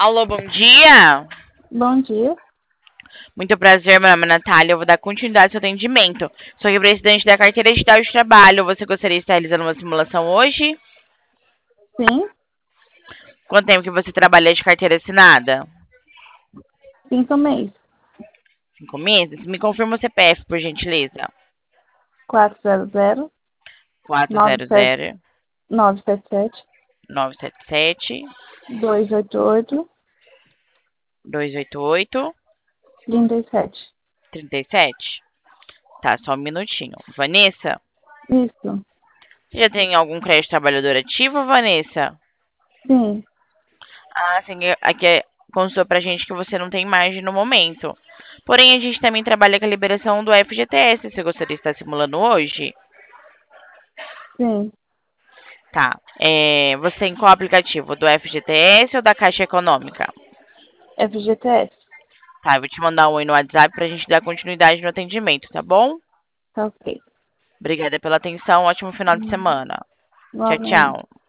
Alô, bom dia. Bom dia. Muito prazer, meu nome é Natália. Eu vou dar continuidade ao seu atendimento. Sou representante da carteira digital de trabalho. Você gostaria de estar realizando uma simulação hoje? Sim, Quanto tempo que você trabalha de carteira assinada? 5 meses. 5 meses? Me confirma o CPF, por gentileza. 400 97 400 977 977 288 288 37. 37. Tá, só um minutinho. Vanessa, Isso. você já tem algum crédito trabalhador ativo, Vanessa? Sim. Ah, sim, aqui constou pra gente que você não tem margem no momento. Porém, a gente também trabalha com a liberação do FGTS. Você gostaria de estar simulando hoje? Sim. Tá. Você tem qual aplicativo? Do FGTS ou da Caixa Econômica? FGTS. Tá, eu vou te mandar um oi no WhatsApp pra gente dar continuidade no atendimento, tá bom? Tá ok. Obrigada pela atenção. Ótimo final de semana. Tchau, Novamente. tchau.